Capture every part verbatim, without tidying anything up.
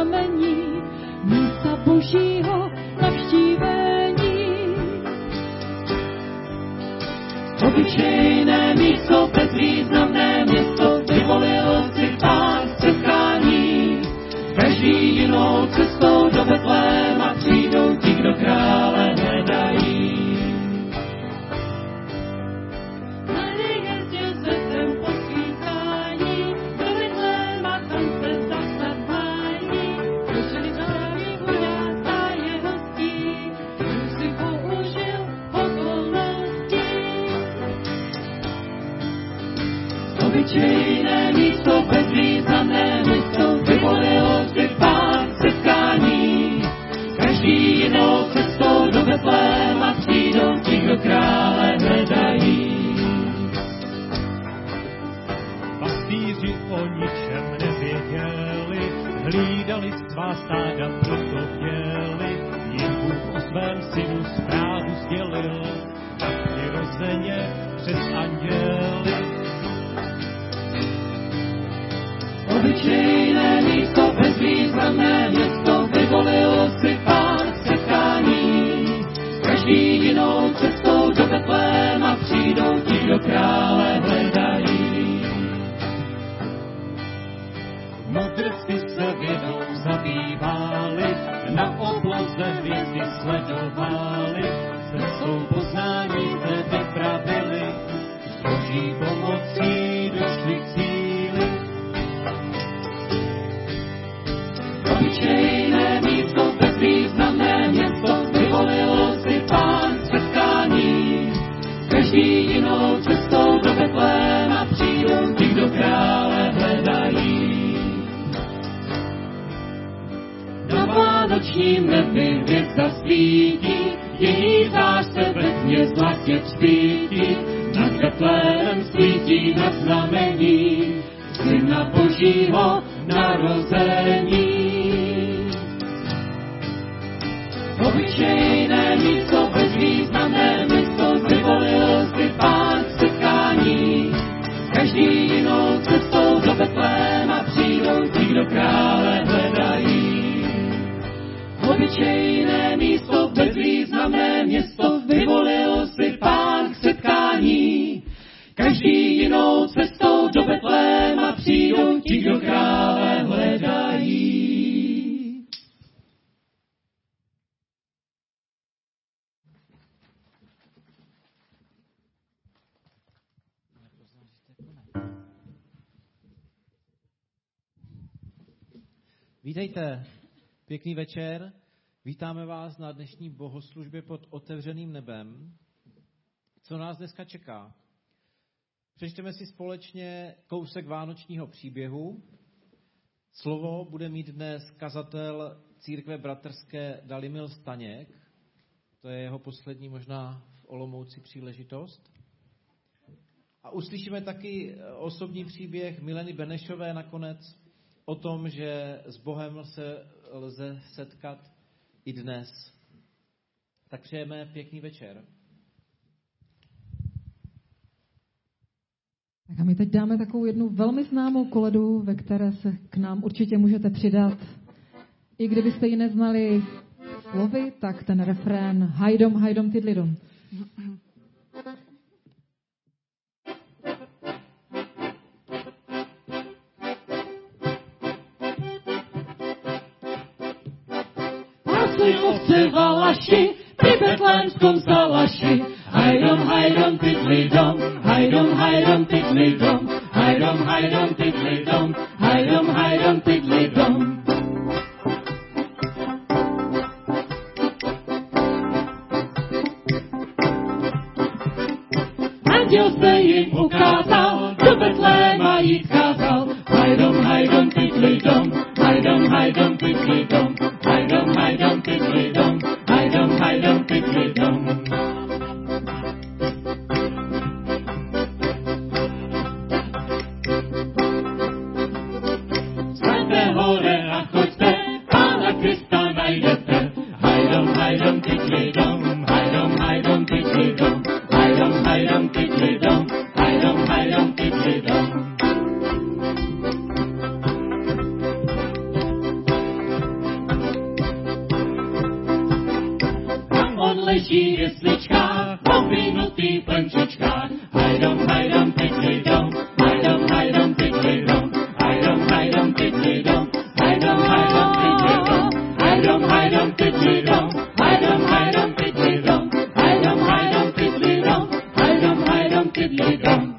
znamení, místa Božího navštívení. Obyčejné místo, bezvýznamné město, vyvolil si Pán setkání. Každý jinou cestou do Betléma přijdou ti, kdo krále hledají. Obyčejné místo, bezvýznamné místo, vyvolil si Pán setkání. Každý jinou cestou do Betléma přijdou ti, kdo krále hledají. Pastýři o ničem nevěděli, hlídali svá stáda, proto měli. Jim Bůh o svém synu zprávu sdělil, tak přirozeně přes anděli. Obyčejné místo, bezvýznamné město, vyvolil si Pán setkání. Každý jinou cestou do Betléma přijdou ti, kdo krále hledají. Mudrci se vědou zabývali, na obloze hvězdy sledovali, cestou poznání se vypravili, s Boží pomocí došli k cíli. Obyčejné místo, bezvýznamné město, vyvolil si Pán setkání. Každý jinou cestou do Betléma přijdou ti, kdo krále hledají. Na vánočním nebi hvězda svítí, její zář se ve tmě zlatě třpítí. Nad Betlémem svítí na znamení Syna Božího narození. Obyčejné místo, bezvýznamné město, vyvolil si Pán setkání. Každý jinou cestou do Betléma přijdou ti, kdo krále hledají. Obyčejné místo, bezvýznamné město, vyvolil si Pán k setkání. Každý jinou cestou do Betléma přijdou ti, kdo krále hledají. Vítejte, pěkný večer. Vítáme vás na dnešní bohoslužbě pod otevřeným nebem. Co nás dneska čeká? Přečteme si společně kousek vánočního příběhu. Slovo bude mít dnes kazatel církve bratrské Dalimil Staněk. To je jeho poslední možná v Olomouci příležitost. A uslyšíme taky osobní příběh Mileny Benešové nakonec o tom, že s Bohem se lze setkat i dnes. Tak přejeme pěkný večer. Tak a my teď dáme takovou jednu velmi známou koledu, ve které se k nám určitě můžete přidat. I kdybyste ji neznali slovy, tak ten refrén hajdom, hajdom, tidlidom. Pásli ovce valaši, pri betlémskom salaši, hajdom, hajdom, tidlidom, hajdom, hajdom, tidlidom, hajdom, hajdom, tidlidom, hajdom, hajdom, tidlidom. Anděl se jim ukázal, do Betléma jít kázal, hajdom, hajdom, tidlidom, hajdom, hajdom, tidlidom, hajdom, hajdom, tidlidom, hajdom, hajdom, tidlidom. Staňte hore a choďte, Pána Krista najdete, hajdom, hajdom, tidlidom, hajdom, hajdom, tidlidom, hajdom, hajdom, tidlidom, hajdom, hajdom, tidlidom. leží v jesličkách, ovinutý v plnčičkách. Hajdom, hajdom, tydlidom, hajdom, hajdom, tydlidom, hajdom, hajdom, tydlidom, hajdom, hajdom, tydlidom, hajdom, hajdom, tydlidom, hajdom, hajdom, tydlidom, hajdom, hajdom, tydlidom, hajdom, hajdom, tydlidom.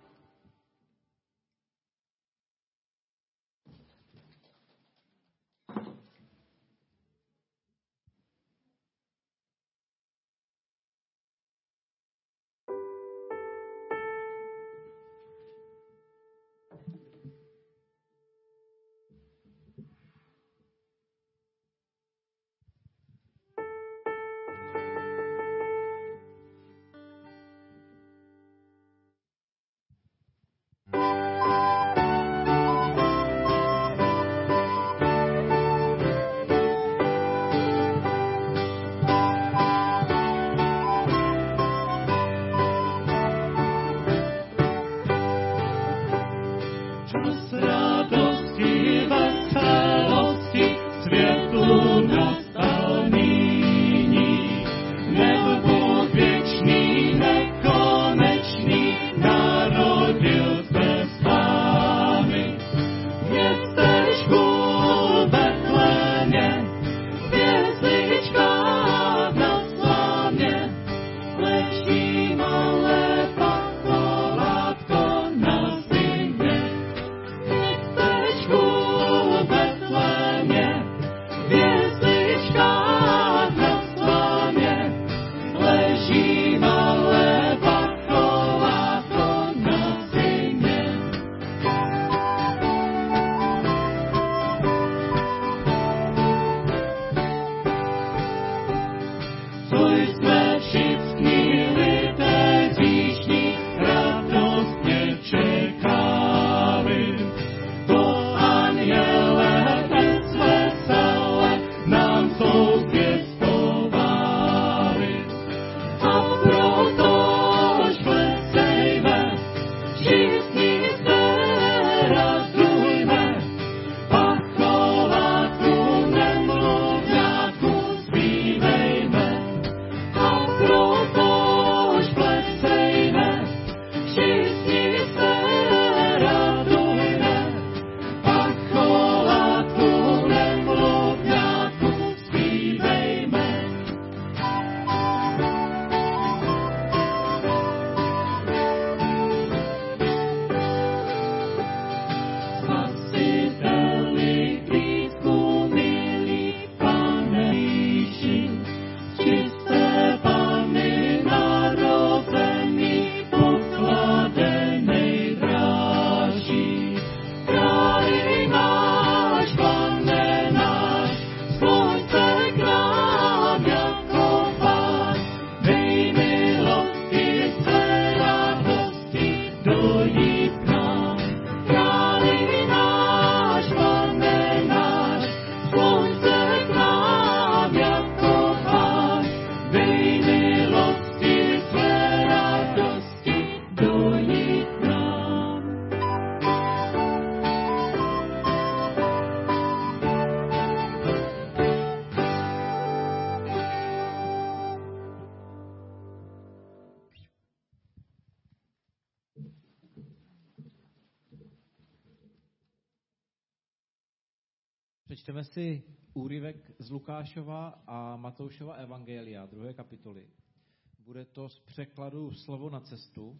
Přečteme si úryvek z Lukášova a Matoušova evangelia, druhé kapitoly. Bude to z překladu Slovo na cestu,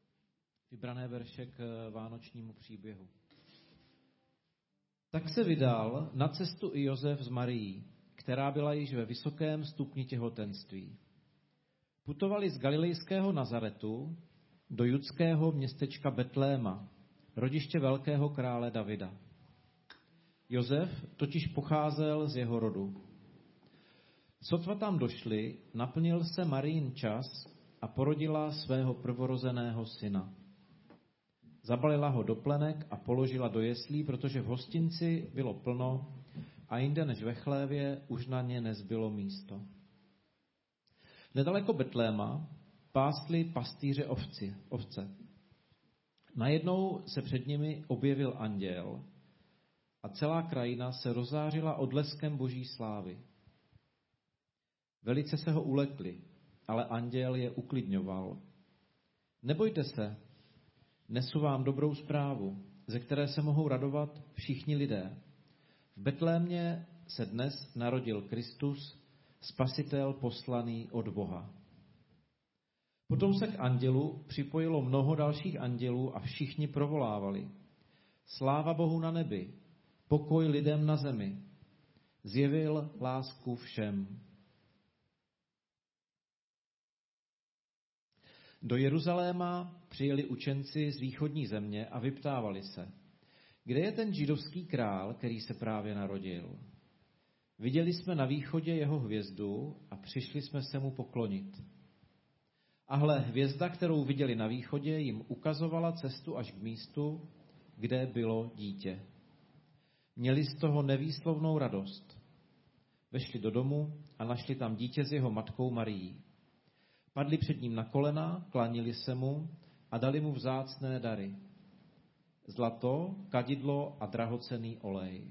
vybrané verše k vánočnímu příběhu. Tak se vydal na cestu i Josef s Marií, která byla již ve vysokém stupni těhotenství. Putovali z galilejského Nazaretu do judského městečka Betléma, rodiště velkého krále Davida. Josef totiž pocházel z jeho rodu. Sotva tam došli, naplnil se Marijin čas a porodila svého prvorozeného syna. Zabalila ho do plenek a položila do jeslí, protože v hostinci bylo plno a jinde než ve chlévě už na ně nezbylo místo. Nedaleko Betléma pásli pastýře ovci, ovce. Najednou se před nimi objevil anděl a celá krajina se rozzářila odleskem boží slávy. Velice se ho ulekli, ale anděl je uklidňoval. Nebojte se, nesu vám dobrou zprávu, ze které se mohou radovat všichni lidé. V Betlémě se dnes narodil Kristus, Spasitel poslaný od Boha. Potom se k andělu připojilo mnoho dalších andělů a všichni provolávali. Sláva Bohu na nebi, pokoj lidem na zemi. Zjevil lásku všem. Do Jeruzaléma přijeli učenci z východní země a vyptávali se, kde je ten židovský král, který se právě narodil. Viděli jsme na východě jeho hvězdu a přišli jsme se mu poklonit. A hle, hvězda, kterou viděli na východě, jim ukazovala cestu až k místu, kde bylo dítě. Měli z toho nevýslovnou radost. Vešli do domu a našli tam dítě s jeho matkou Marií. Padli před ním na kolena, klanili se mu a dali mu vzácné dary. Zlato, kadidlo a drahocenný olej.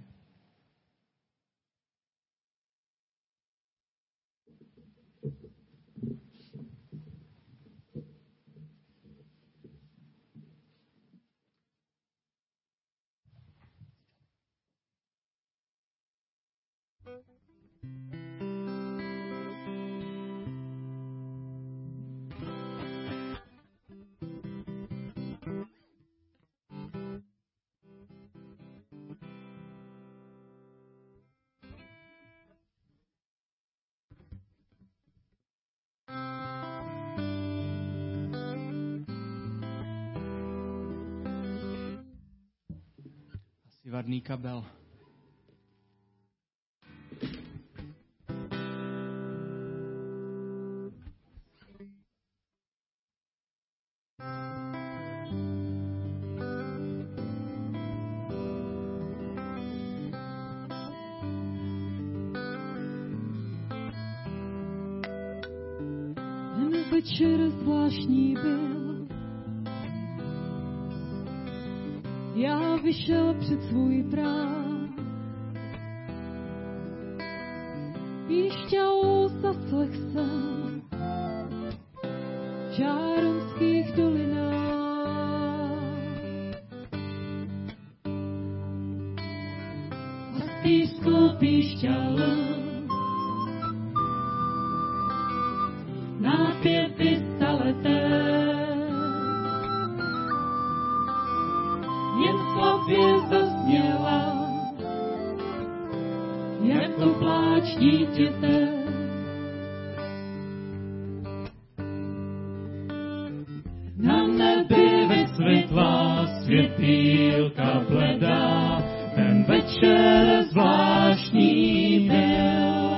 Vadný kabel. Ten večer zvláštní byl. Já vyšel před svůj práh, píšťalou zaslech jsem v žáronských dolinách. Pastýřskou píšťalou nápěvy zaleté jen slabě zazněla, jako pláč dítěte. Na nebi vysvětlá světýlka bledá, ten večer zvláštní byl.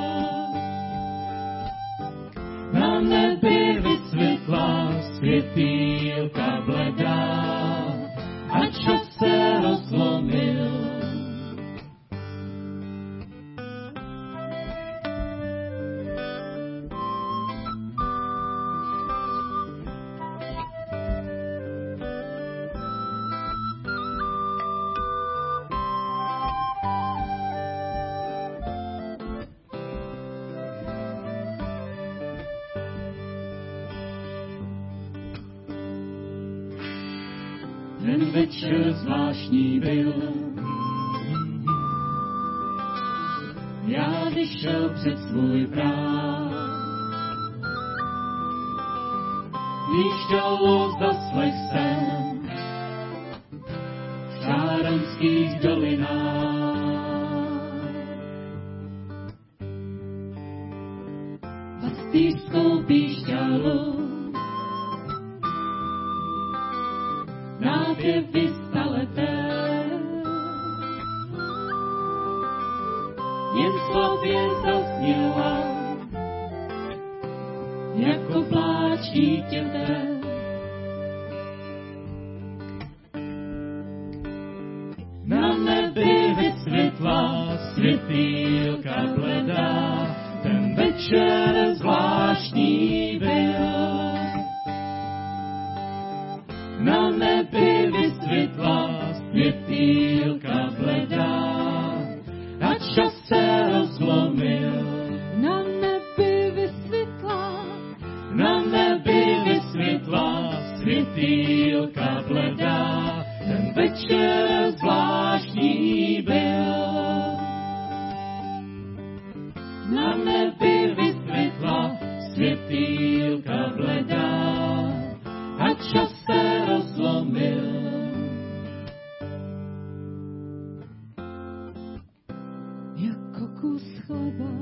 Na nebi vysvětlá světýlka bledá, a čas se rozlomil. Ten večer zvláštní byl. Já vyšel před svůj práh, píšťalou zaslech jsem v žáronských dolinách. Pastýřskou píšťalou nápěvy staleté jen slabě zazněla, jako pláč dítěte. Na nebi vysvětlá světýlka bledá, ten večer zvláštní byl. Na nebi vysvětlá světýlka bledá, a čas se rozlomil. Na nebi kus chleba.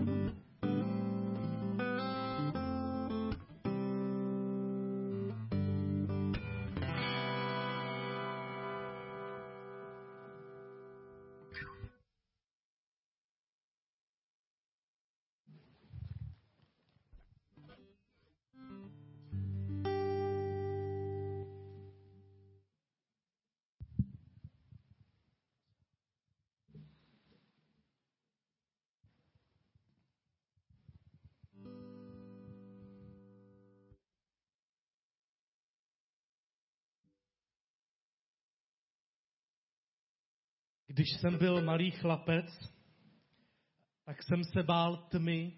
Když jsem byl malý chlapec, tak jsem se bál tmy.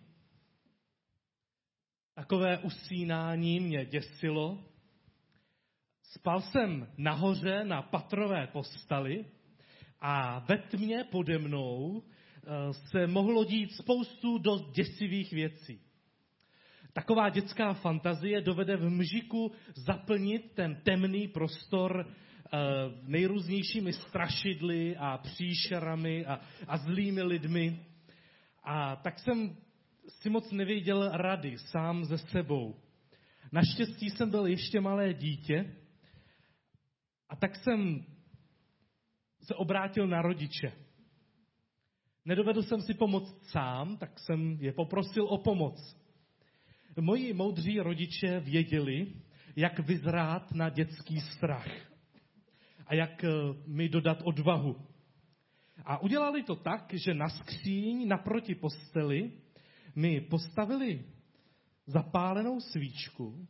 Takové usínání mě děsilo. Spal jsem nahoře na patrové posteli a ve tmě pode mnou se mohlo dít spoustu dost děsivých věcí. Taková dětská fantazie dovede v mžiku zaplnit ten temný prostor nejrůznějšími strašidly a příšerami a, a zlými lidmi. A tak jsem si moc nevěděl rady sám ze sebou. Naštěstí jsem byl ještě malé dítě a tak jsem se obrátil na rodiče. Nedovedl jsem si pomoct sám, tak jsem je poprosil o pomoc. Moji moudří rodiče věděli, jak vyzrát na dětský strach a jak mi dodat odvahu. A udělali to tak, že na skříň naproti posteli mi postavili zapálenou svíčku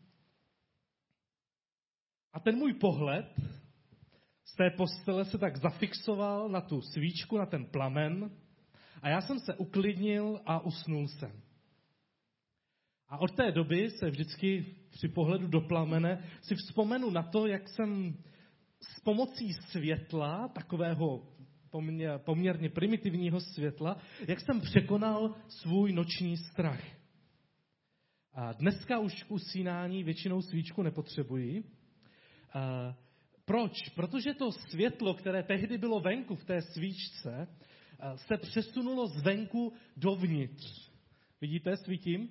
a ten můj pohled z té postele se tak zafixoval na tu svíčku, na ten plamen a já jsem se uklidnil a usnul jsem. A od té doby se vždycky při pohledu do plamene si vzpomenu na to, jak jsem s pomocí světla, takového poměr, poměrně primitivního světla, jak jsem překonal svůj noční strach. A dneska už k usínání většinou svíčku nepotřebuji. A proč? Protože to světlo, které tehdy bylo venku v té svíčce, se přesunulo zvenku dovnitř. Vidíte, svítím?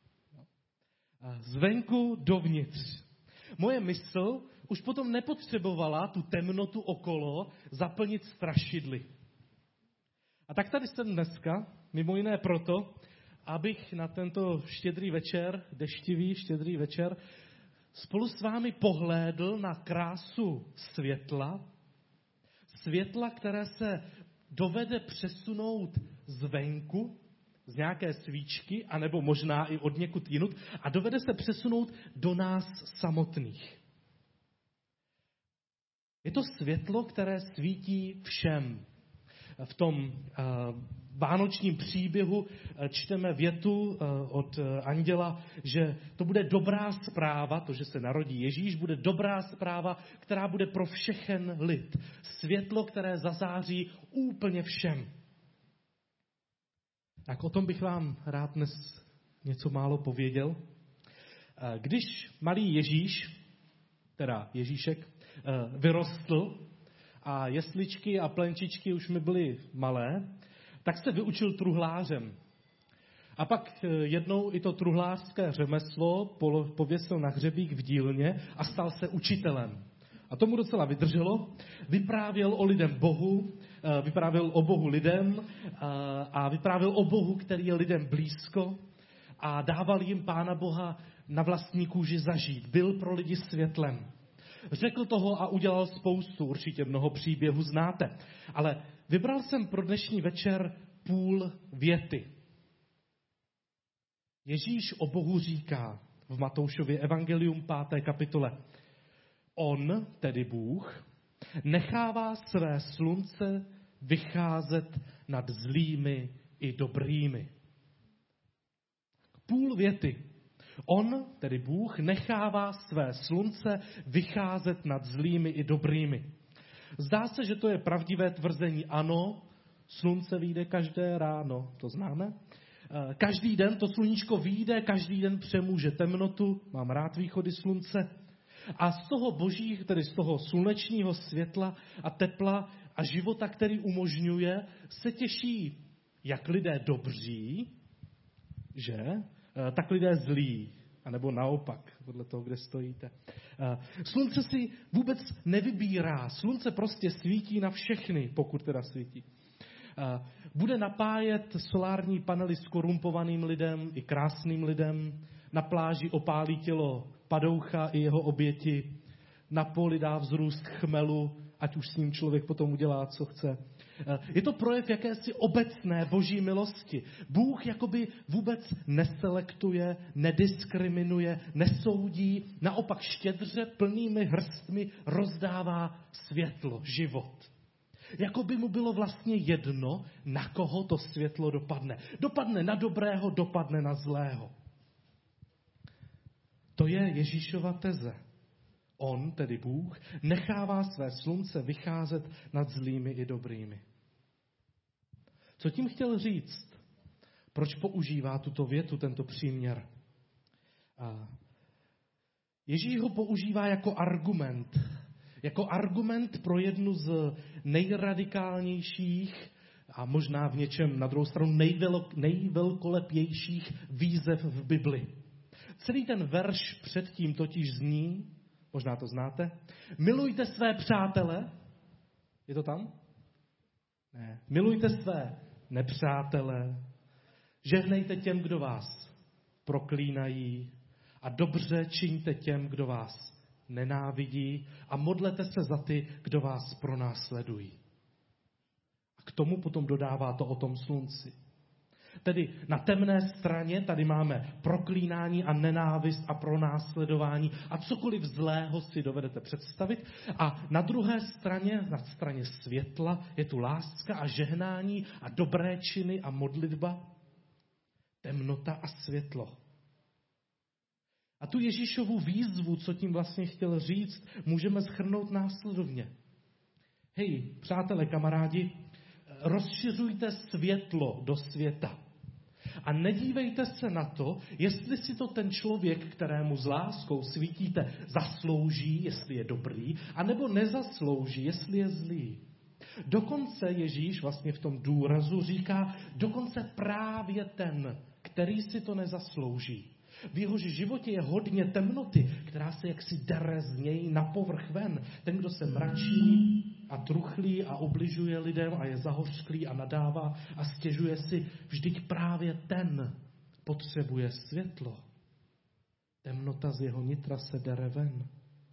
Zvenku dovnitř. Moje mysl už potom nepotřebovala tu temnotu okolo zaplnit strašidly. A tak tady jsem dneska, mimo jiné proto, abych na tento štědrý večer, deštivý štědrý večer, spolu s vámi pohlédl na krásu světla, světla, které se dovede přesunout zvenku, z nějaké svíčky, anebo možná i od někud jinut, a dovede se přesunout do nás samotných. Je to světlo, které svítí všem. V tom uh, vánočním příběhu čteme větu uh, od uh, anděla, že to bude dobrá zpráva, to, že se narodí Ježíš, bude dobrá zpráva, která bude pro všechen lid. Světlo, které zazáří úplně všem. Tak o tom bych vám rád dnes něco málo pověděl. Když malý Ježíš, teda Ježíšek, vyrostl a jesličky a plenčičky už mi byly malé, tak se vyučil truhlářem. A pak jednou i to truhlářské řemeslo pověsil na hřebík v dílně a stal se učitelem. A tomu docela vydrželo. Vyprávěl o lidem Bohu, vyprávěl o Bohu lidem a vyprávěl o Bohu, který je lidem blízko a dával jim Pána Boha na vlastní kůži zažít. Byl pro lidi světlem. Řekl toho a udělal spoustu, určitě mnoho příběhů znáte. Ale vybral jsem pro dnešní večer půl věty. Ježíš o Bohu říká v Matoušově evangelium páté kapitole. On, tedy Bůh, nechává své slunce vycházet nad zlými i dobrými. Půl věty. On, tedy Bůh, nechává své slunce vycházet nad zlými i dobrými. Zdá se, že to je pravdivé tvrzení. Ano, slunce vyjde každé ráno, to známe. Každý den to sluníčko vyjde, každý den přemůže temnotu, mám rád východy slunce. A z toho božích, tedy z toho slunečního světla a tepla a života, který umožňuje, se těší jak lidé dobří, že, tak lidé zlí, anebo naopak, podle toho, kde stojíte. Slunce si vůbec nevybírá, slunce prostě svítí na všechny, pokud teda svítí. Bude napájet solární panely skorumpovaným lidem i krásným lidem, na pláži opálí tělo padoucha i jeho oběti, na poli dá vzrůst chmelu, ať už s ním člověk potom udělá, co chce. Je to projev jakési obecné boží milosti. Bůh jakoby vůbec neselektuje, nediskriminuje, nesoudí, naopak štědře plnými hrstmi rozdává světlo, život. Jakoby mu bylo vlastně jedno, na koho to světlo dopadne. Dopadne na dobrého, dopadne na zlého. To je Ježíšova teze. On, tedy Bůh, nechává své slunce vycházet nad zlými i dobrými. Co tím chtěl říct? Proč používá tuto větu, tento příměr? Ježíš ho používá jako argument. Jako argument pro jednu z nejradikálnějších a možná v něčem na druhou stranu nejvelkolepějších výzev v Bibli. Celý ten verš předtím totiž zní, možná to znáte, milujte své přátele. Je to tam? Ne. Milujte své nepřátele. Žehnejte těm, kdo vás proklínají. A dobře čiňte těm, kdo vás nenávidí. A modlete se za ty, kdo vás pronásledují. A k tomu potom dodává to o tom slunci. Tedy na temné straně tady máme proklínání a nenávist a pronásledování a cokoliv zlého si dovedete představit. A na druhé straně, na straně světla, je tu láska a žehnání a dobré činy a modlitba, temnota a světlo. A tu Ježíšovu výzvu, co tím vlastně chtěl říct, můžeme shrnout následovně. Hej, přátelé, kamarádi, rozšiřujte světlo do světa. A nedívejte se na to, jestli si to ten člověk, kterému s láskou svítíte, zaslouží, jestli je dobrý, anebo nezaslouží, jestli je zlý. Dokonce Ježíš vlastně v tom důrazu říká, dokonce právě ten, který si to nezaslouží. V jehož životě je hodně temnoty, která se jaksi dere z něj na povrch ven. Ten, kdo se mračí a truchlí a ubližuje lidem a je zahořklý a nadává a stěžuje si, vždyť právě ten potřebuje světlo. Temnota z jeho nitra se dere ven.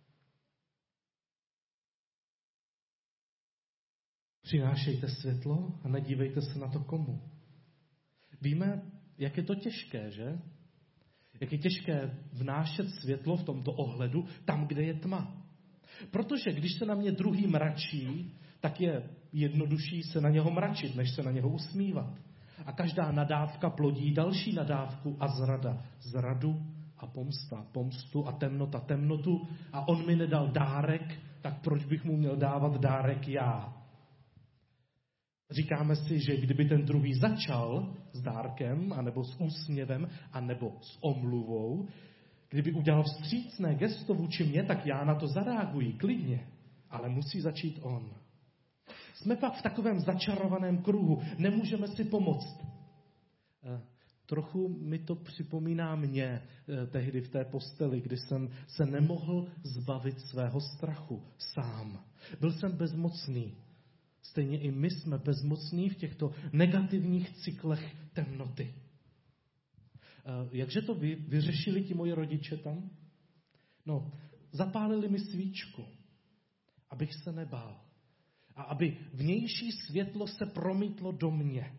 Přinášejte světlo a nedívejte se na to komu. Víme, jak je to těžké, že? Jak je těžké vnášet světlo v tomto ohledu tam, kde je tma. Protože když se na mě druhý mračí, tak je jednodušší se na něho mračit, než se na něho usmívat. A každá nadávka plodí další nadávku a zrada. Zradu a pomsta. Pomstu a temnota temnotu. A on mi nedal dárek, tak proč bych mu měl dávat dárek já? Říkáme si, že kdyby ten druhý začal s dárkem, anebo s úsměvem, anebo s omluvou, kdyby udělal vstřícné gesto vůči mně, tak já na to zareaguji klidně. Ale musí začít on. Jsme pak v takovém začarovaném kruhu. Nemůžeme si pomoct. Eh, trochu mi to připomíná mě eh, tehdy v té posteli, kdy jsem se nemohl zbavit svého strachu sám. Byl jsem bezmocný. Stejně i my jsme bezmocní v těchto negativních cyklech temnoty. Jakže to vy, vyřešili ti moji rodiče tam? No, zapálili mi svíčku, abych se nebál. A aby vnější světlo se promítlo do mě.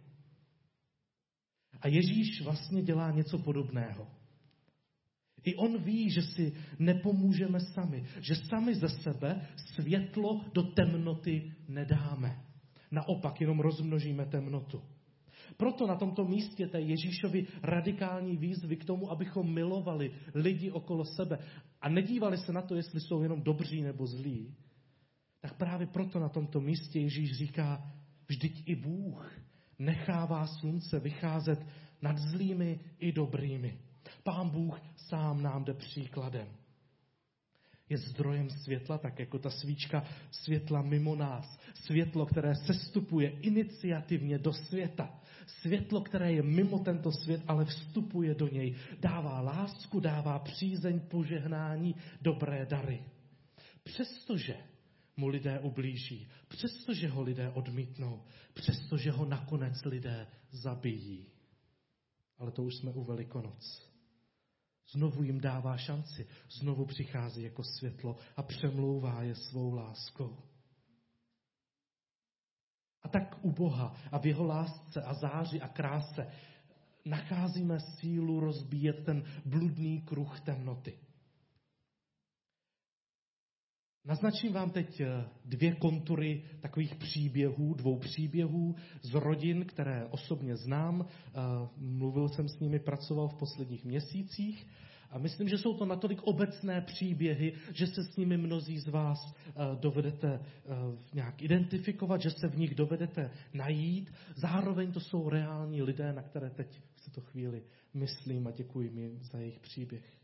A Ježíš vlastně dělá něco podobného. I on ví, že si nepomůžeme sami, že sami ze sebe světlo do temnoty nedáme. Naopak jenom rozmnožíme temnotu. Proto na tomto místě té Ježíšovi radikální výzvy k tomu, abychom milovali lidi okolo sebe a nedívali se na to, jestli jsou jenom dobří nebo zlí, tak právě proto na tomto místě Ježíš říká, vždyť i Bůh nechává slunce vycházet nad zlými i dobrými. Pán Bůh sám nám jde příkladem. je zdrojem světla, tak jako ta svíčka světla mimo nás. Světlo, které sestupuje iniciativně do světa. Světlo, které je mimo tento svět, ale vstupuje do něj. Dává lásku, dává přízeň, požehnání, dobré dary. Přestože mu lidé ublíží, přestože ho lidé odmítnou, přestože ho nakonec lidé zabijí. Ale to už jsme u Velikonoc. Znovu jim dává šanci, znovu přichází jako světlo a přemlouvá je svou láskou. A tak u Boha a v jeho lásce a záři a kráse nacházíme sílu rozbíjet ten bludný kruh temnoty. Naznačím vám teď dvě kontury takových příběhů, dvou příběhů z rodin, které osobně znám. Mluvil jsem s nimi, pracoval v posledních měsících a myslím, že jsou to natolik obecné příběhy, že se s nimi mnozí z vás dovedete nějak identifikovat, že se v nich dovedete najít. Zároveň to jsou reální lidé, na které teď v této chvíli myslím a děkuji mi za jejich příběh.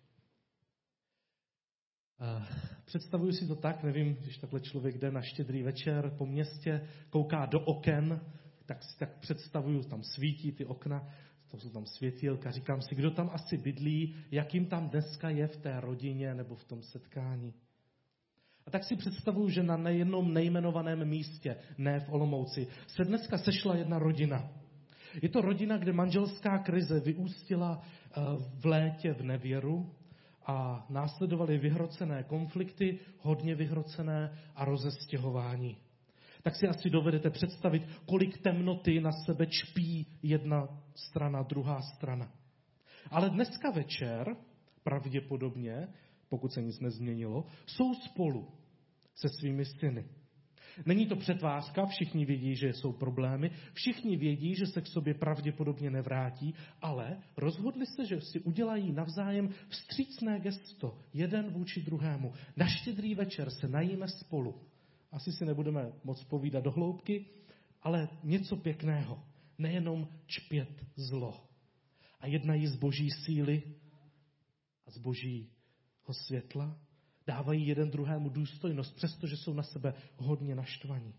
Představuji si to tak, nevím, když takhle člověk jde na štědrý večer po městě, kouká do oken, tak si tak představuju, tam svítí ty okna, to jsou tam světýlka, říkám si, kdo tam asi bydlí, jakým tam dneska je v té rodině nebo v tom setkání. A tak si představuju, že na nejednom nejmenovaném místě, ne v Olomouci, se dneska sešla jedna rodina. Je to rodina, kde manželská krize vyústila v létě v nevěru, a následovaly vyhrocené konflikty, hodně vyhrocené a rozestěhování. Tak si asi dovedete představit, kolik temnoty na sebe čpí jedna strana, druhá strana. Ale dneska večer, pravděpodobně, pokud se nic nezměnilo, jsou spolu se svými syny. Není to přetvářka, všichni vědí, že jsou problémy, všichni vědí, že se k sobě pravděpodobně nevrátí, ale rozhodli se, že si udělají navzájem vstřícné gesto, jeden vůči druhému. Na štědrý večer se najíme spolu. Asi si nebudeme moc povídat do hloubky, ale něco pěkného, nejenom čpět zlo. A jednají z boží síly a z božího světla. Dávají jeden druhému důstojnost, přestože jsou na sebe hodně naštvaní.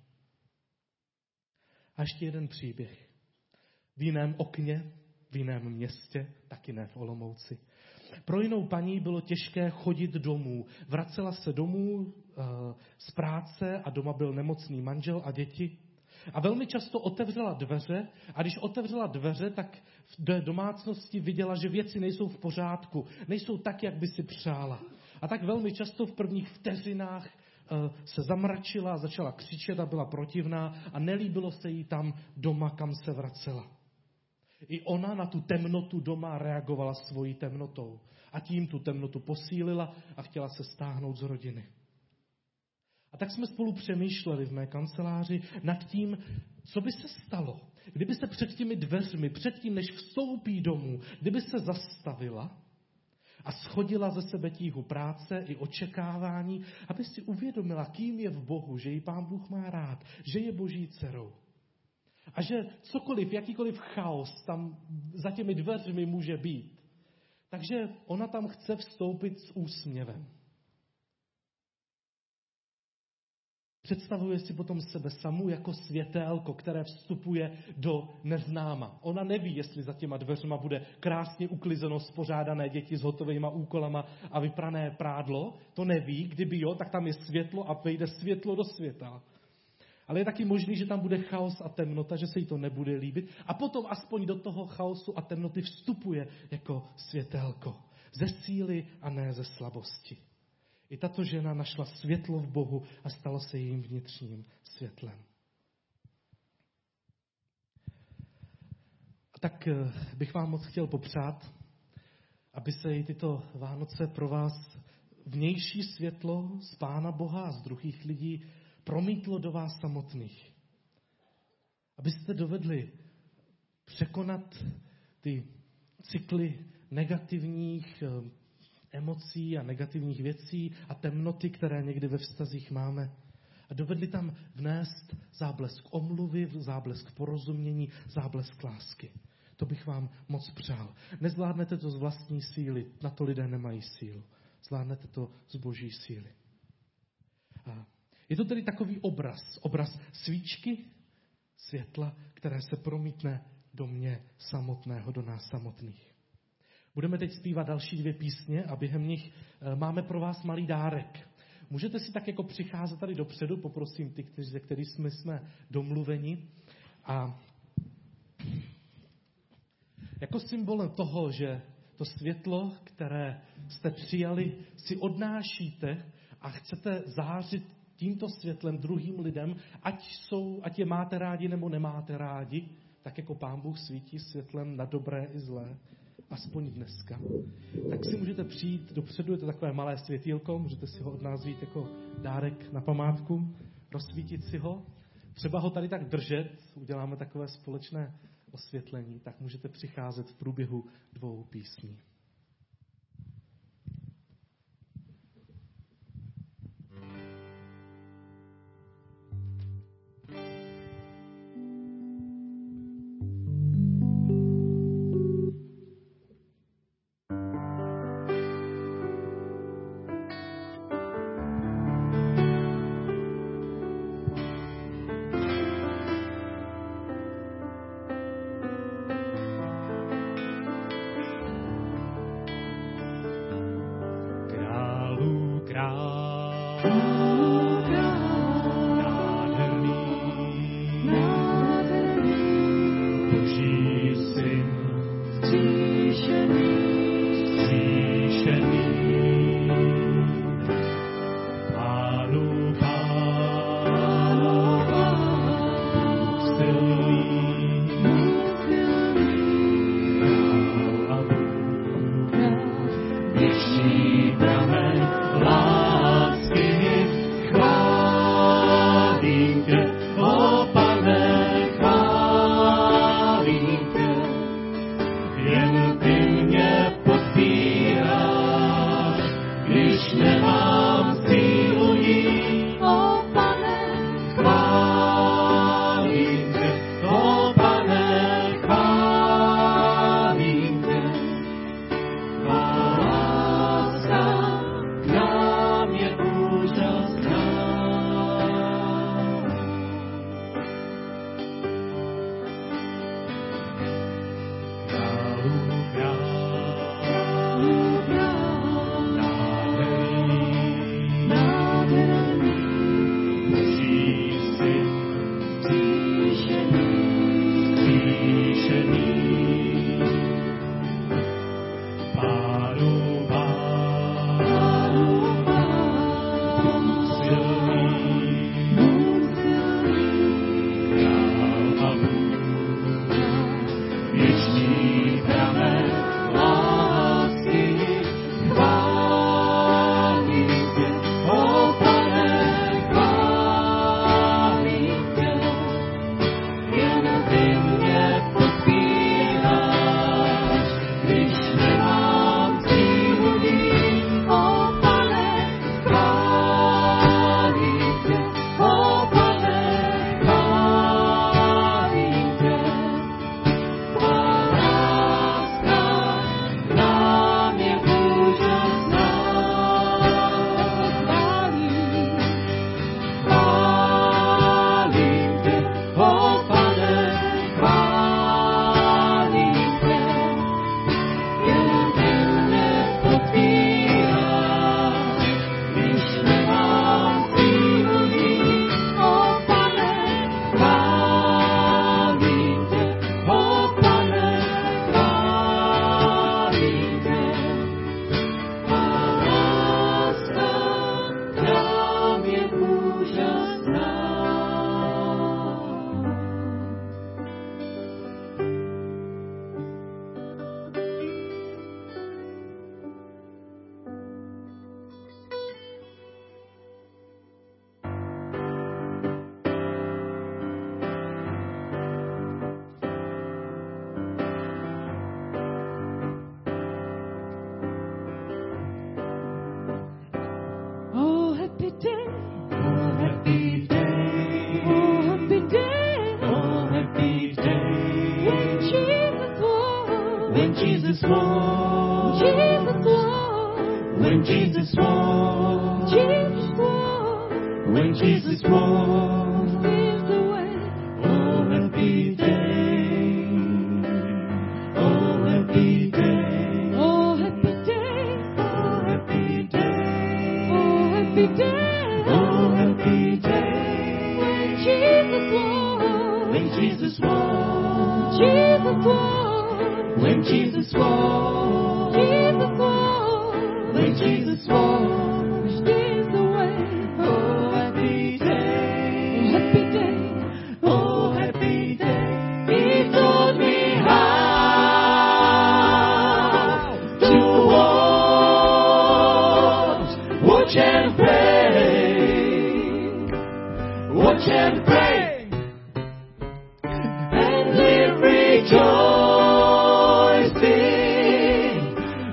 A ještě jeden příběh. V jiném okně, v jiném městě, taky ne v Olomouci. Pro jinou paní bylo těžké chodit domů. Vracela se domů e, z práce a doma byl nemocný manžel a děti. A velmi často otevřela dveře a když otevřela dveře, tak v domácnosti viděla, že věci nejsou v pořádku, nejsou tak, jak by si přála. A tak velmi často v prvních vteřinách se zamračila, začala křičet a byla protivná a nelíbilo se jí tam doma, kam se vracela. I ona na tu temnotu doma reagovala svojí temnotou a tím tu temnotu posílila a chtěla se stáhnout z rodiny. A tak jsme spolu přemýšleli v mé kanceláři nad tím, co by se stalo, kdyby se před těmi dveřmi, před tím, než vstoupí domů, kdyby se zastavila a shodila ze sebe tíhu práce i očekávání, aby si uvědomila, kým je v Bohu, že ji Pán Bůh má rád, že je Boží dcerou. A že cokoliv, jakýkoliv chaos tam za těmi dveřmi může být. Takže ona tam chce vstoupit s úsměvem. Představuje si potom sebe samu jako světélko, které vstupuje do neznáma. Ona neví, jestli za těma dveřma bude krásně uklizeno, spořádané děti s hotovýma úkolama a vyprané prádlo. To neví, kdyby jo, tak tam je světlo a vejde světlo do světa. Ale je taky možný, že tam bude chaos a temnota, že se jí to nebude líbit. A potom aspoň do toho chaosu a temnoty vstupuje jako světélko. Ze síly a ne ze slabosti. I tato žena našla světlo v Bohu a stala se jejím vnitřním světlem. A tak bych vám moc chtěl popřát, aby se i tyto Vánoce pro vás vnější světlo z Pána Boha a z druhých lidí promítlo do vás samotných. Abyste dovedli překonat ty cykly negativních emocí a negativních věcí a temnoty, které někdy ve vztazích máme. A dovedli tam vnést záblesk omluvy, záblesk porozumění, záblesk lásky. To bych vám moc přál. Nezvládnete to z vlastní síly, na to lidé nemají sílu. zvládnete to z boží síly. A je to tedy takový obraz, obraz svíčky, světla, které se promítne do mě samotného, do nás samotných. Budeme teď zpívat další dvě písně a během nich máme pro vás malý dárek. Můžete si tak jako přicházet tady dopředu, poprosím ty, kteří, ze kterých jsme, jsme domluveni. A jako symbolem toho, že to světlo, které jste přijali, si odnášíte a chcete zářit tímto světlem druhým lidem, ať, jsou, ať je máte rádi nebo nemáte rádi, tak jako Pán Bůh svítí světlem na dobré i zlé, aspoň dneska. Tak si můžete přijít dopředu, je to takové malé světýlko, můžete si ho od nás vzít jako dárek na památku, rozsvítit si ho, třeba ho tady tak držet, uděláme takové společné osvětlení, tak můžete přicházet v průběhu dvou písní. Jesus won, Jesus won, When Jesus walked, Jesus walked, when Jesus walked, fears away. oh happy day, oh happy day, Oh, happy day, oh happy day, oh, happy day. oh happy day. When Jesus walked, When Jesus walked, when Jesus walked, when Jesus walked, Jesus walked, when Jesus walked, which fears away. oh happy day, Oh, happy day. oh happy day. He taught me how To watch, watch and pray, watch and pray, and live rejoicing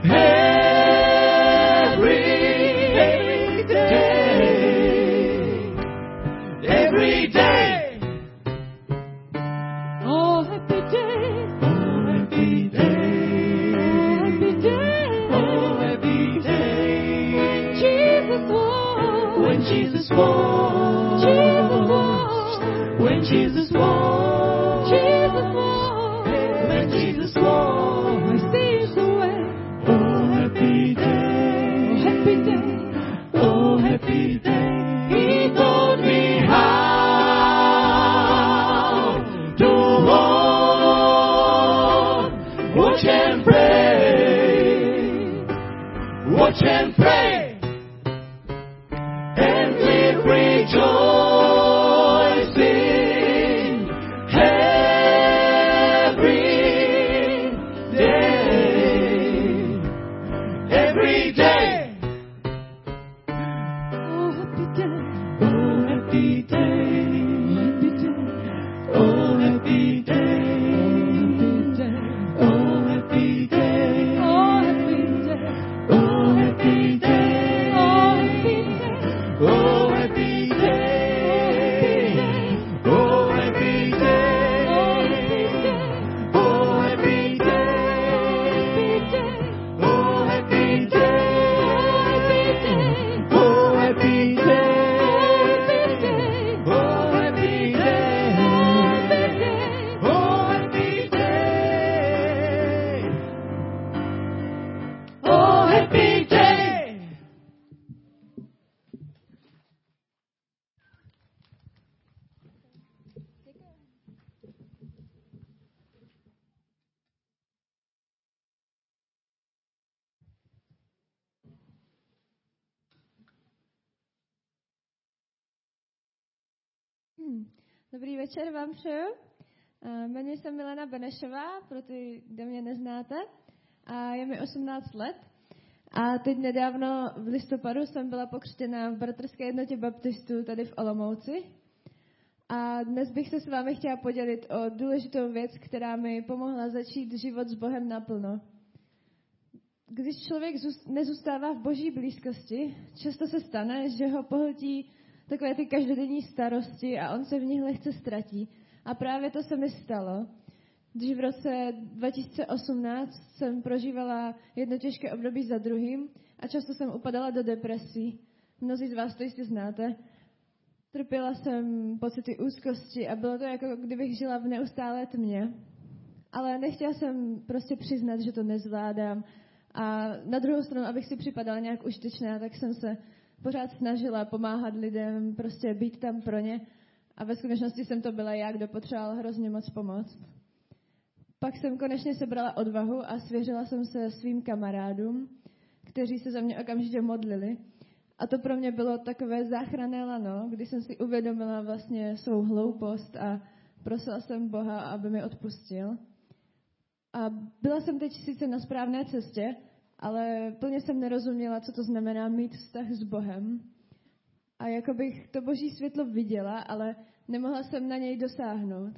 every, every day, every day. Oh, happy day, Oh happy day, oh, happy day. oh happy day. When Jesus walked, When Jesus walked, Jesus walked, when Jesus walked, when Jesus Jesus walked, walked, my sins away. oh happy Oh, day, happy day. oh happy day. He taught me how to walk, watch and pray, watch and pray, and live rejoicing every day, every day. Oh, happy day. Oh happy day, Oh, happy day. oh happy day, Oh, happy day. oh happy day, Oh, happy day. oh happy day, oh happy day, Oh, oh happy happy day. day, Oh, happy day. oh happy day, Oh, happy day. oh happy day, Oh, happy day. oh happy day. Dobrý večer vám přeju. Eh, Jmenuji se Milena Benešová, pro ty, kdo mě neznáte, a je mi osmnáct let. A teď nedávno v listopadu jsem byla pokřtěna v Bratrské jednotě baptistů tady v Olomouci. A dnes bych se s vámi chtěla podělit o důležitou věc, která mi pomohla začít život s Bohem naplno. Když člověk zůst- nezůstává v Boží blízkosti, často se stane, že ho pohltí takové ty každodenní starosti a on se v nich lehce ztratí. A právě to se mi stalo, když v roce dva tisíce osmnáct jsem prožívala jedno těžké období za druhým a často jsem upadala do depresí. Mnozí z vás to jistě znáte. Trpěla jsem pocity úzkosti a bylo to jako kdybych žila v neustálé tmě. Ale nechtěla jsem prostě přiznat, že to nezvládám. A na druhou stranu, abych si připadala nějak užitečná, tak jsem se pořád snažila pomáhat lidem, prostě být tam pro ně. A ve skutečnosti jsem to byla já, kdo potřeboval hrozně moc pomoct. Pak jsem konečně sebrala odvahu a svěřila jsem se svým kamarádům, kteří se za mě okamžitě modlili. A to pro mě bylo takové záchranné lano, kdy jsem si uvědomila vlastně svou hloupost a prosila jsem Boha, aby mi odpustil. A byla jsem teď sice na správné cestě, ale plně jsem nerozuměla, co to znamená mít vztah s Bohem. A jako bych to Boží světlo viděla, ale nemohla jsem na něj dosáhnout.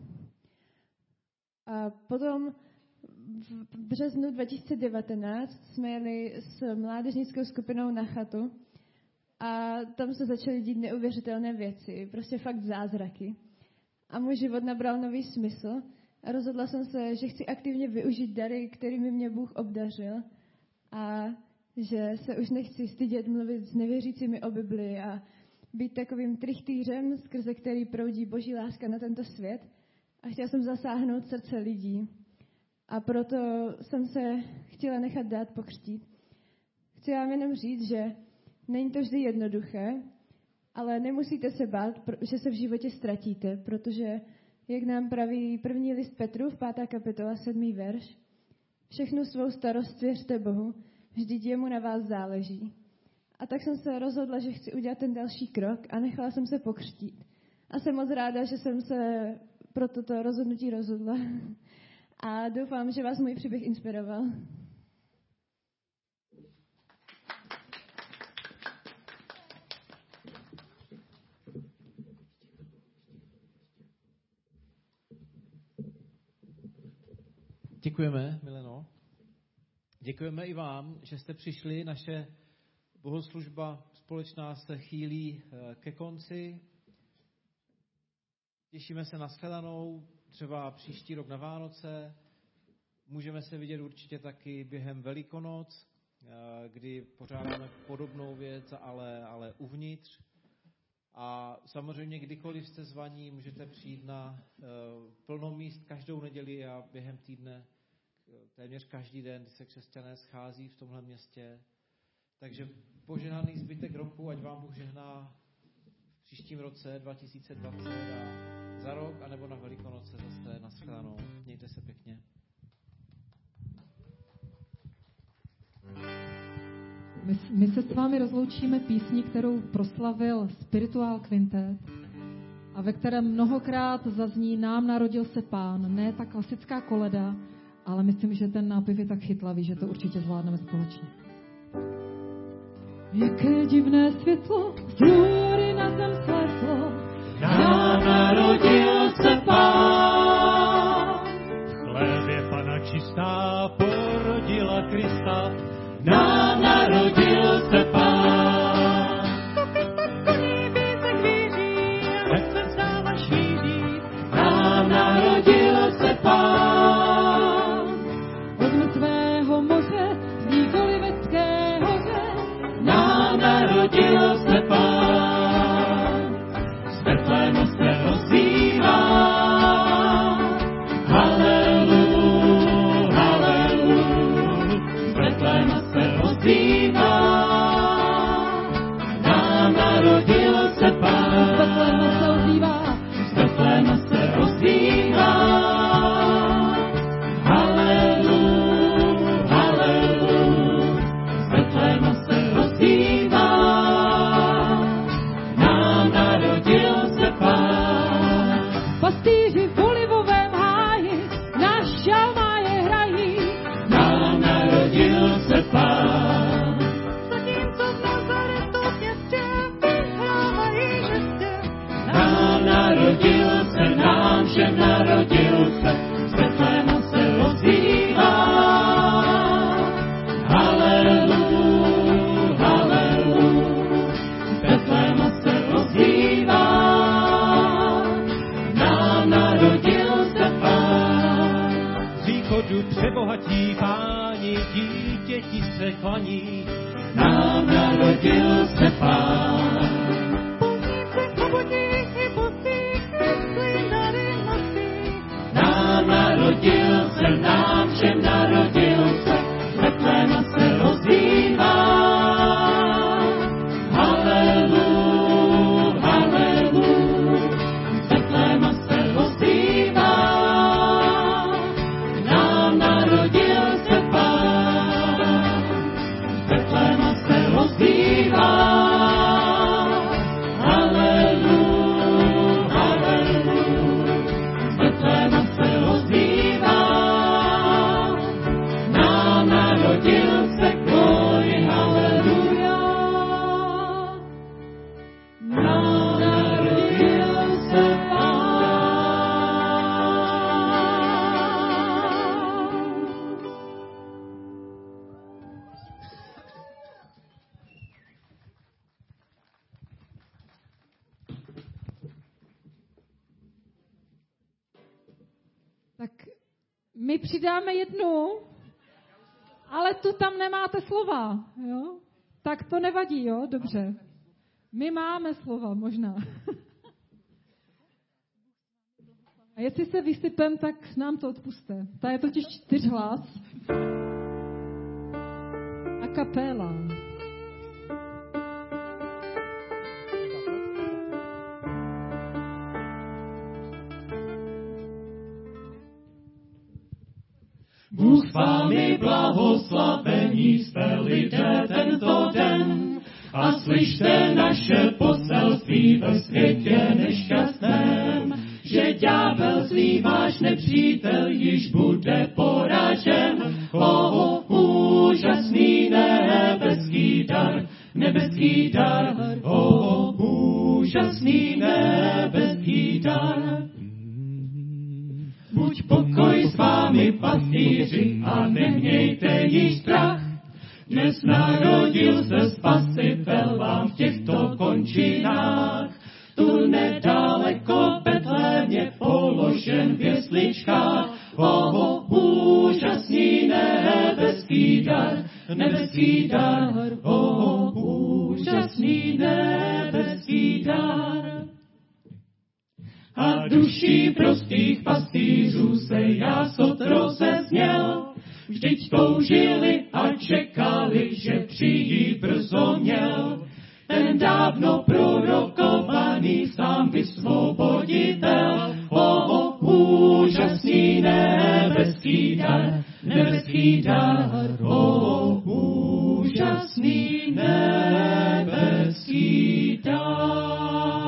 A potom v březnu dva tisíce devatenáct jsme jeli s mládežnickou skupinou na chatu a tam se začaly dít neuvěřitelné věci, prostě fakt zázraky. A můj život nabral nový smysl a rozhodla jsem se, že chci aktivně využít dary, kterými mě Bůh obdařil a že se už nechci stydět mluvit s nevěřícími o Bibli a být takovým trichtýřem, skrze který proudí Boží láska na tento svět. A chtěla jsem zasáhnout srdce lidí. A proto jsem se chtěla nechat dát pokřtít. Chci vám jenom říct, že není to vždy jednoduché, ale nemusíte se bát, že se v životě ztratíte, protože, jak nám praví první list Petrův, pátá kapitola, sedmý verš, všechnu svou starost svěřte Bohu, vždyť jemu na vás záleží. A tak jsem se rozhodla, že chci udělat ten další krok a nechala jsem se pokřtít. A jsem moc ráda, že jsem se pro toto rozhodnutí rozhodla. A doufám, že vás můj příběh inspiroval. Děkujeme, Mileno. Děkujeme i vám, že jste přišli. Naše bohoslužba společná se chýlí ke konci. Těšíme se na shledanou, třeba příští rok na Vánoce. Můžeme se vidět určitě taky během Velikonoc, kdy pořádáme podobnou věc, ale, ale uvnitř. A samozřejmě kdykoliv jste zvaní, můžete přijít na uh, plno míst každou neděli a během týdne téměř každý den, kdy se křesťané schází v tomhle městě. Takže požehnaný zbytek roku, ať vám Bůh žehná v příštím roce dva tisíce dvacet a za rok, anebo na Velikonoce zase na shledanou. Mějte se pěkně. My, my se s vámi rozloučíme písní, kterou proslavil Spiritual Quintet a ve kterém mnohokrát zazní Nám narodil se Pán. Ne ta klasická koleda, ale myslím, že ten nápěv je tak chytlavý, že to určitě zvládneme společně. Jaké divné světlo z hory na zem slezlo, Nám narodil se Pán. V chlebě Pana čistá porodila Krista. Nám narodil se Pán. Koní více kvíří, ať se vzdává švídí. Nám narodil se Pán. od mrtvého moře, z Nikolivecké hoře, Nám narodil se Pán. Z Betléma se ozývá. Halelu, halelu. Z Betléma se ozývá. Nám narodil se Pán. z Betléma se ozývá, Z Betléma se ozývá. Halelu, halelu. Z Betléma se ozývá. Nám narodil se Pán. pastýři v olivovém háji, náš šalmáje hrají. Nám narodil se Pán. Zatímco v Nazaretu městě vyhrávají žestě. Nám narodil se, nám všem narodil se. Z Betléma se ozývá. Halelu, halelu. Z Betléma se ozývá. Nám narodil se Pán. Z východu přebohatí páni, dítěti se klaní. Nám narodil se Pán. Poutníci chobotí i bosí, Kristli dary nosí. Nám narodil se, nám všem narodil se. Z Betléma se ozývá. Halelu, halelu. Z Betléma se ozývá. Nám narodil se Pán. Z Betléma se ozývá. Halelu, halelu. Z Betléma se ozývá. Nám narodil se glory, haleluja. Nám narodil se Pán. Tak my přidáme jednu Ale tu tam nemáte slova, jo? Tak to nevadí, jo? Dobře. My máme slova, možná. A jestli se vysypem, tak nám to odpuste. Ta je totiž čtyřhlas. A kapela. Bůh s vámi blahoslavení jste lidé tento den a slyšte naše poselství ve světě nešťastném, že ďábel zlý váš nepřítel již bude poražen. O, úžasný nebeský dar, nebeský dar, o, úžasný nebeský dar. Buď pokoj s vámi, pastýři, a nemějte již strach. Dnes narodil se Spasitel vám v těchto končinách. Tu nedaleko Betlémě položen v jesličkách. O, úžasný nebeský dar, nebeský dar, o, úžasný nebeský dar. A duší prostých pastýřů se jásot rozezněl. Vždyť toužili a čekali, že přijít brzo měl. Ten dávno prorokovaný sám vysvoboditel. O, úžasný nebeský dar, nebeský dar, o, úžasný nebeský dar.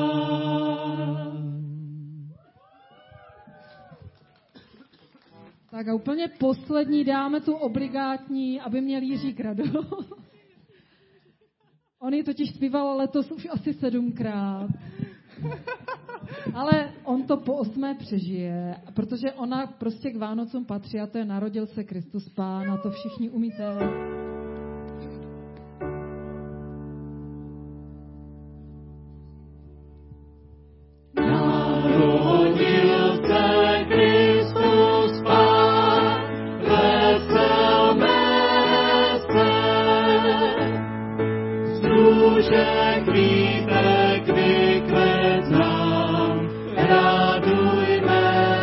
Tak a úplně poslední dáme tu obligátní, aby měl Jiřík radost. On ji totiž zpíval letos už asi sedmkrát. Ale on to po osmé přežije, protože ona prostě k Vánocům patří a to je Narodil se Kristus Pán a to všichni umíte.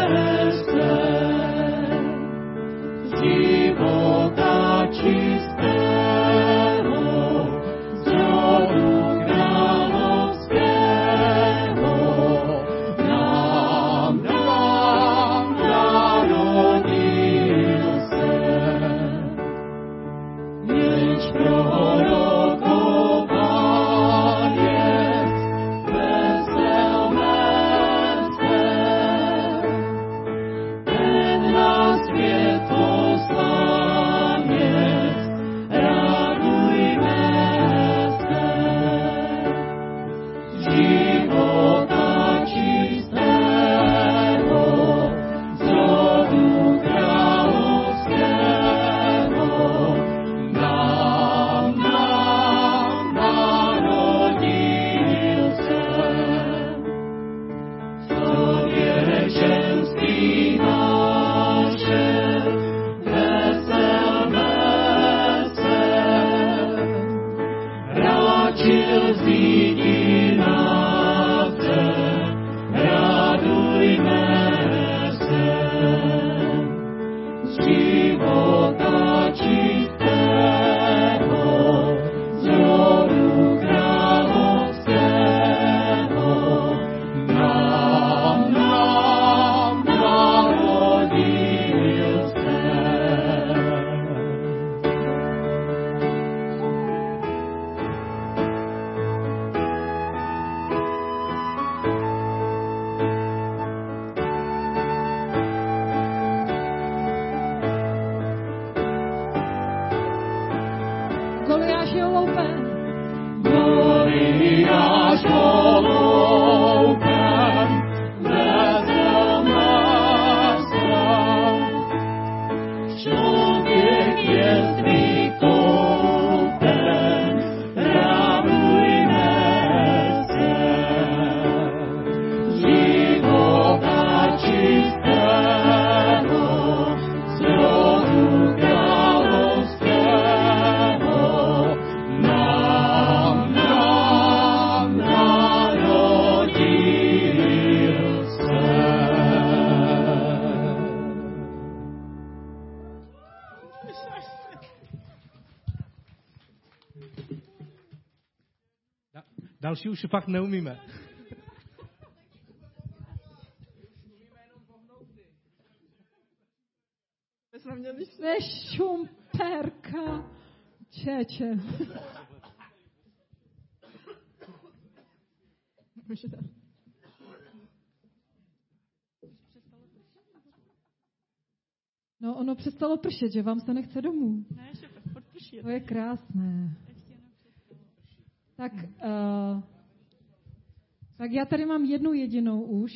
Života čisté Další už fakt neumíme. My jsme měli šumperka. Čeče. No, ono přestalo pršet, že vám se nechce domů. Ne, ještě furt prší. To je krásné. Tak, uh, tak já tady mám jednu jedinou už.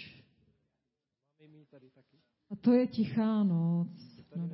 A to je Tichá noc. No,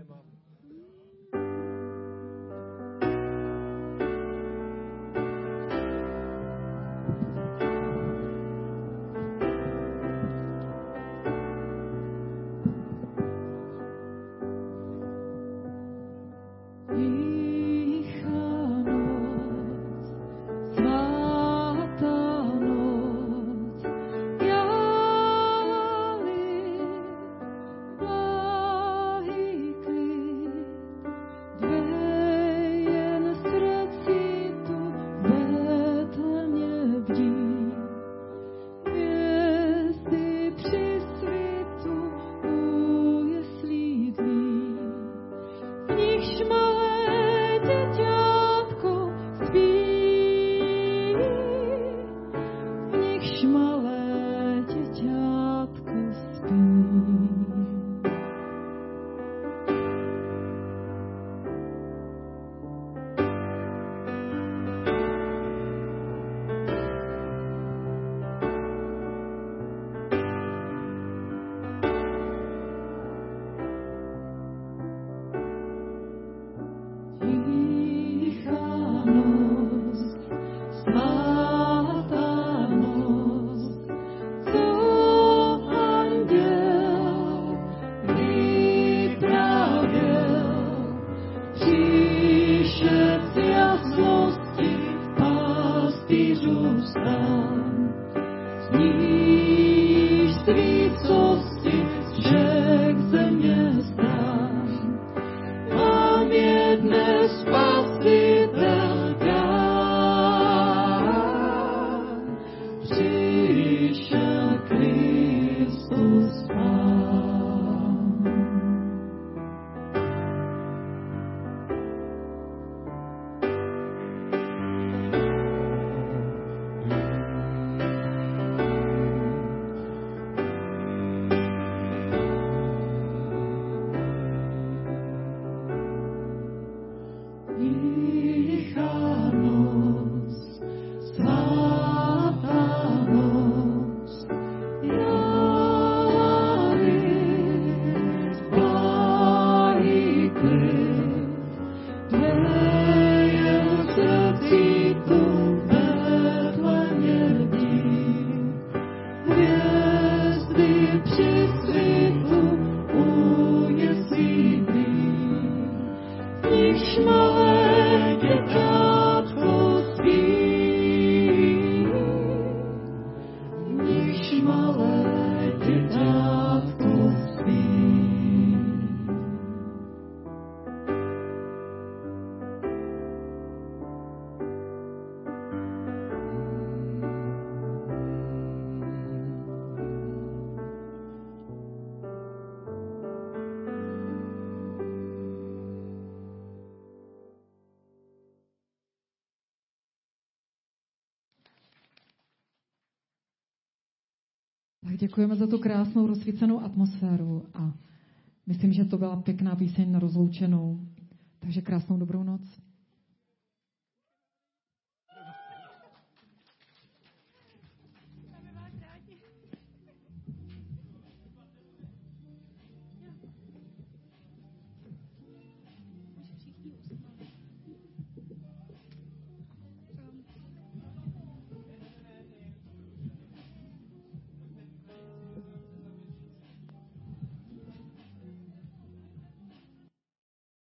tak děkujeme za tu krásnou rozsvícenou atmosféru a myslím, že to byla pěkná píseň na rozloučenou. Takže krásnou dobrou noc.